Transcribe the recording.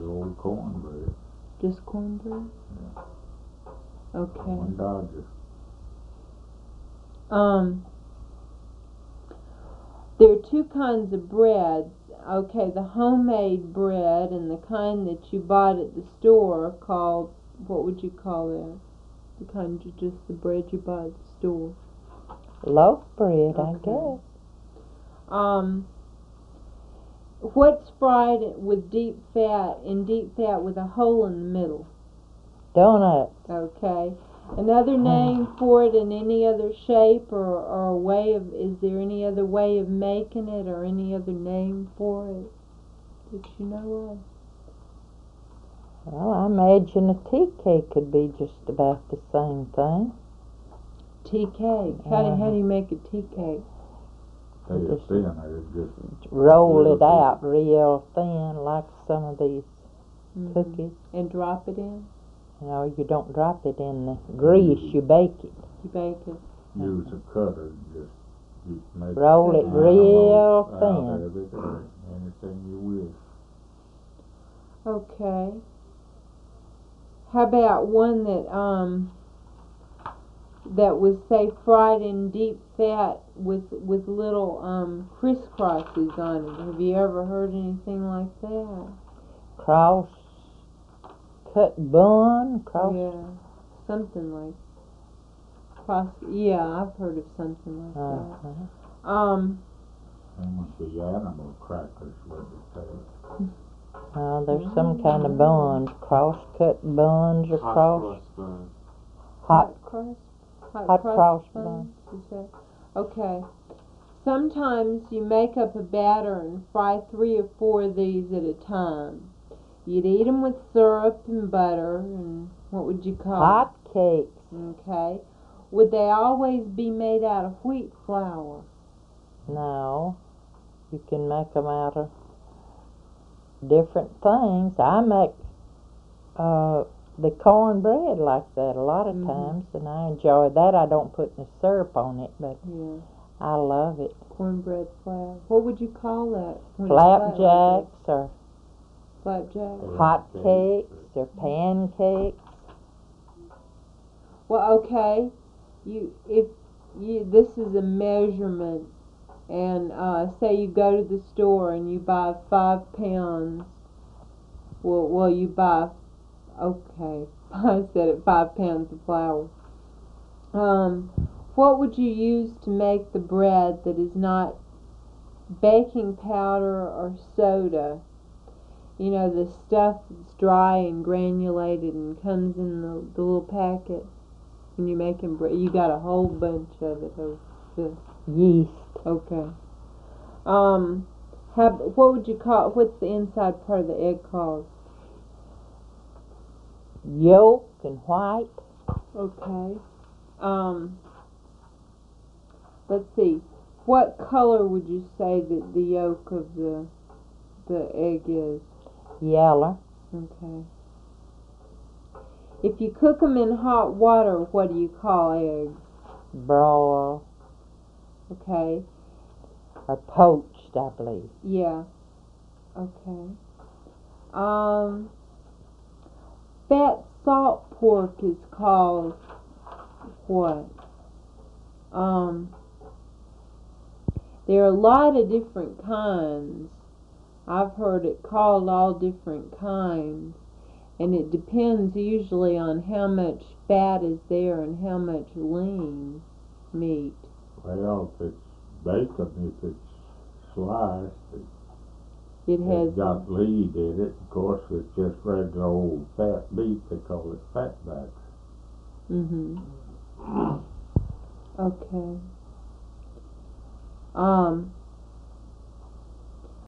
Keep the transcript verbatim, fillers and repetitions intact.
old cornbread. Just cornbread? Yeah. Okay. One Dodger. Um, there are two kinds of breads. Okay, the homemade bread and the kind that you bought at the store called, what would you call that? The kind you just, the bread you bought at the store. Loaf bread, Okay. I guess. Um, what's fried with deep fat, in deep fat with a hole in the middle? Donut. Okay. Another name for it in any other shape or, or a way of, is there any other way of making it or any other name for it that you know Well, I imagine a tea cake could be just about the same thing. of? Tea cake. How do, how do you make a tea cake? They are Just- thin, they just Roll little it out real thin like some of these Mhm. cookies. And drop it in? You know, you don't drop it in the grease, you bake it. You bake it? use a cutter and just you make Roll it animals real out thin. of it or anything you wish. Okay. How about one that, um, that was, say, fried in deep fat with with little um, crisscrosses on it? Have you ever heard anything like that? Cross cut bun, cross. Yeah, something like cross. Yeah, I've heard of something like Uh-huh. that. Um, And with the animal crackers, what they say. Uh, there's some kind of buns, cross cut buns or Hot cross crust bun. hot. cross. Hot, hot cross, cross buns, is that- Okay. Sometimes you make up a batter and fry three or four of these at a time. You'd eat them with syrup and butter and what would you call Hot cakes. it? Okay. Would they always be made out of wheat flour? No, you can make them out of different things. I make uh, the cornbread like that a lot of Mhm. times, and I enjoy that. I don't put any syrup on it, but Yeah. I love it. Cornbread flour. What would you call that? when it's flat like Flapjacks or that? Flapjack. hot Cakes cakes or pancakes. Well, okay. You if you this is a measurement, and uh, say you go to the store and you buy five pounds. Well, well, you buy. Okay, I said it. Five pounds of flour. Um, what would you use to make the bread that is not baking powder or soda? You know, the stuff that's dry and granulated and comes in the, the little packet. When you're making bread, you got a whole bunch of it. Of the, Yeast. okay. Um, how, what would you call? What's the inside part of the egg called? Yolk and white. Okay. Um, let's see. What color would you say that the yolk of the the egg is? Yellow. Okay. If you cook them in hot water, what do you call eggs? Broil. Okay. Or poached, I believe. Yeah. Okay. Um, fat salt pork is called what? Um, there are a lot of different kinds. I've heard it called all different kinds. And it depends usually on how much fat is there and how much lean meat. Well, if it's bacon, if it's sliced, it, It has. it's got lead in it. Of course, it's just regular old fat beef. They call it fatback. Mhm. Okay. Um.